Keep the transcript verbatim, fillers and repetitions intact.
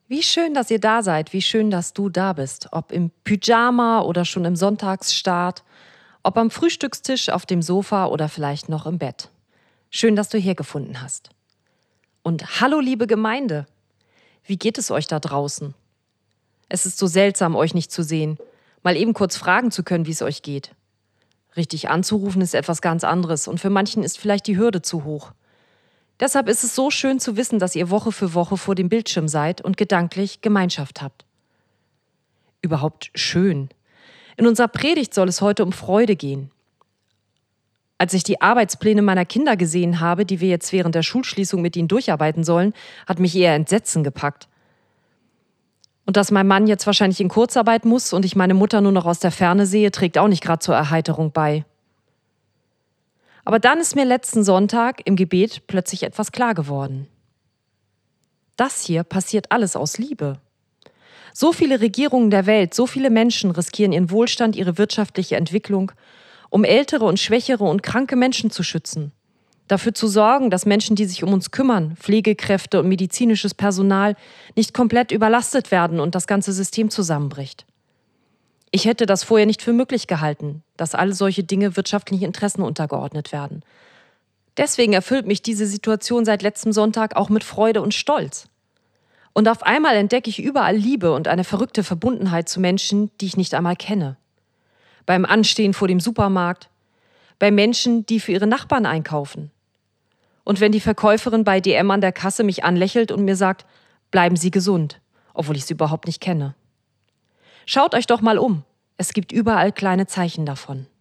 Wie schön, dass ihr da seid, wie schön, dass du da bist. Ob im Pyjama oder schon im Sonntagsstart, ob am Frühstückstisch, auf dem Sofa oder vielleicht noch im Bett. Schön, dass du hergefunden hast. Und hallo, liebe Gemeinde. Wie geht es euch da draußen? Es ist so seltsam, euch nicht zu sehen, mal eben kurz fragen zu können, wie es euch geht. Richtig anzurufen ist etwas ganz anderes und für manchen ist vielleicht die Hürde zu hoch. Deshalb ist es so schön zu wissen, dass ihr Woche für Woche vor dem Bildschirm seid und gedanklich Gemeinschaft habt. Überhaupt schön. In unserer Predigt soll es heute um Freude gehen. Als ich die Arbeitspläne meiner Kinder gesehen habe, die wir jetzt während der Schulschließung mit ihnen durcharbeiten sollen, hat mich eher Entsetzen gepackt. Und dass mein Mann jetzt wahrscheinlich in Kurzarbeit muss und ich meine Mutter nur noch aus der Ferne sehe, trägt auch nicht gerade zur Erheiterung bei. Aber dann ist mir letzten Sonntag im Gebet plötzlich etwas klar geworden. Das hier passiert alles aus Liebe. So viele Regierungen der Welt, so viele Menschen riskieren ihren Wohlstand, ihre wirtschaftliche Entwicklung, um ältere und schwächere und kranke Menschen zu schützen. Dafür zu sorgen, dass Menschen, die sich um uns kümmern, Pflegekräfte und medizinisches Personal, nicht komplett überlastet werden und das ganze System zusammenbricht. Ich hätte das vorher nicht für möglich gehalten, dass alle solche Dinge wirtschaftlichen Interessen untergeordnet werden. Deswegen erfüllt mich diese Situation seit letztem Sonntag auch mit Freude und Stolz. Und auf einmal entdecke ich überall Liebe und eine verrückte Verbundenheit zu Menschen, die ich nicht einmal kenne. Beim Anstehen vor dem Supermarkt, bei Menschen, die für ihre Nachbarn einkaufen. Und wenn die Verkäuferin bei D M an der Kasse mich anlächelt und mir sagt, bleiben Sie gesund, obwohl ich sie überhaupt nicht kenne. Schaut euch doch mal um. Es gibt überall kleine Zeichen davon.